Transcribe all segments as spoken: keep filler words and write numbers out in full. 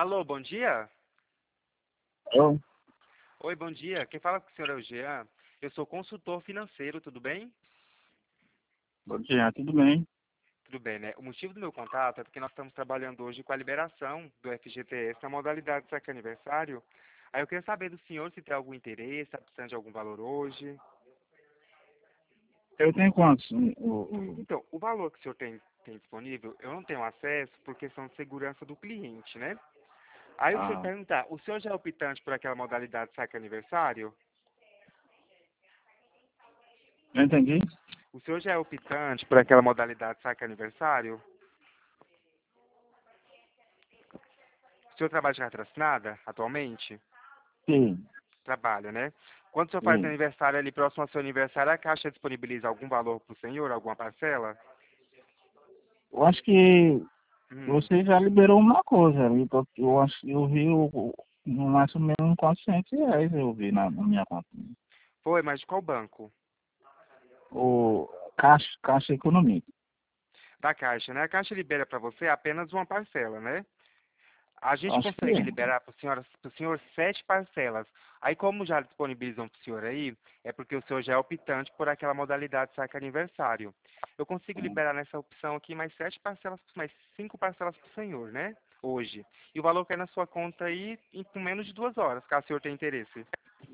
Alô, bom dia? Eu? Oi, bom dia. Quem fala com o senhor é o Jean. Eu sou consultor financeiro, tudo bem? Bom dia, tudo bem? Tudo bem, né? O motivo do meu contato é porque nós estamos trabalhando hoje com a liberação do F G T S na modalidade saque aniversário. Aí eu queria saber do senhor se tem algum interesse, está precisando de algum valor hoje. Eu tenho quantos? O, o, Então, o valor que o senhor tem, tem disponível, eu não tenho acesso por questão de segurança do cliente, né? Aí o senhor ah, perguntar, o senhor já é optante por aquela modalidade saque aniversário? não entendi? O senhor já é optante por aquela modalidade saque aniversário? O senhor trabalha de carteira assinada atualmente? Sim, Trabalha, né? Quando o senhor faz sim. aniversário ali próximo ao seu aniversário, a Caixa disponibiliza algum valor para o senhor, alguma parcela? Eu acho que Hum. você já liberou uma coisa ali, porque eu acho que eu vi o, o- mais ou menos quatrocentos reais eu vi na, na minha conta. Foi, mas de qual banco? O Caixa, Caixa Econômica. Da Caixa, né? A Caixa libera para você apenas uma parcela, né? A gente Acho que consegue é. liberar para o senhor, pro senhor sete parcelas. Aí, como já disponibilizam para o senhor aí, é porque o senhor já é optante por aquela modalidade saque aniversário. Eu consigo liberar nessa opção aqui mais sete parcelas, mais cinco parcelas para o senhor, né? Hoje. E o valor cai na sua conta aí em com menos de duas horas, caso o senhor tenha interesse.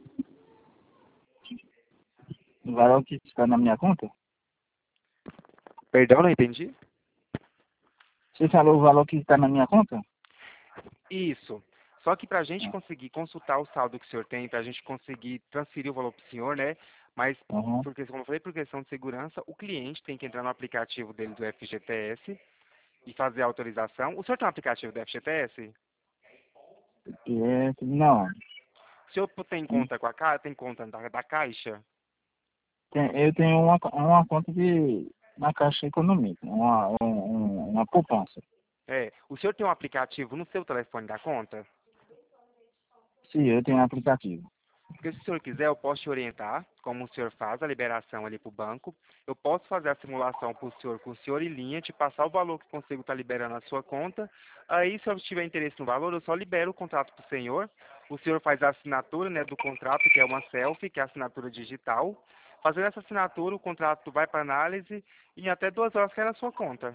O valor que está na minha conta? Perdão, não entendi? Você falou o valor que está na minha conta? Isso. Só que para a gente Ah, conseguir consultar o saldo que o senhor tem, para a gente conseguir transferir o valor para o senhor, né? Mas, aham. porque, como eu falei, por questão de segurança, o cliente tem que entrar no aplicativo dele do F G T S e fazer a autorização. O senhor tem um aplicativo do F G T S? E é, não. O senhor tem conta com a Caixa? Tem conta da, da Caixa? Tem- eu tenho uma, uma conta de, na Caixa Econômica, uma, um, um- uma poupança. É. O senhor tem um aplicativo no seu telefone da conta? Sim, eu tenho um aplicativo. Porque se o senhor quiser, eu posso te orientar como o senhor faz a liberação ali para o banco. Eu posso fazer a simulação para o senhor com o senhor em linha, te passar o valor que consigo estar liberando na sua conta. Aí, se eu tiver interesse no valor, eu só libero o contrato para o senhor. O senhor faz a assinatura, né, do contrato, que é uma selfie, que é a assinatura digital. Fazendo essa assinatura, o contrato vai para análise e em até duas horas cai na sua conta.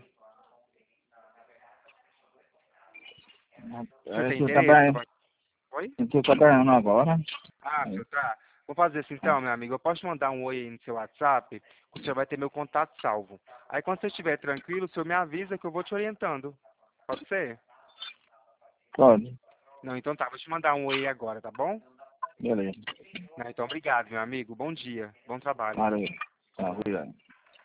O senhor É, tem eu interesse no trabalho, banco? Oi? eu estou trabalhando agora. Ah, É, senhor, tá. Vou fazer assim então, meu amigo. Eu posso te mandar um oi aí no seu WhatsApp, que o senhor vai ter meu contato salvo. Aí quando você estiver tranquilo, o senhor me avisa que eu vou te orientando. Pode ser? pode, Não, então tá. Vou te mandar um oi aí agora, tá bom? beleza. Não, então obrigado, meu amigo. Bom dia. Bom trabalho. Valeu. Tá, obrigado.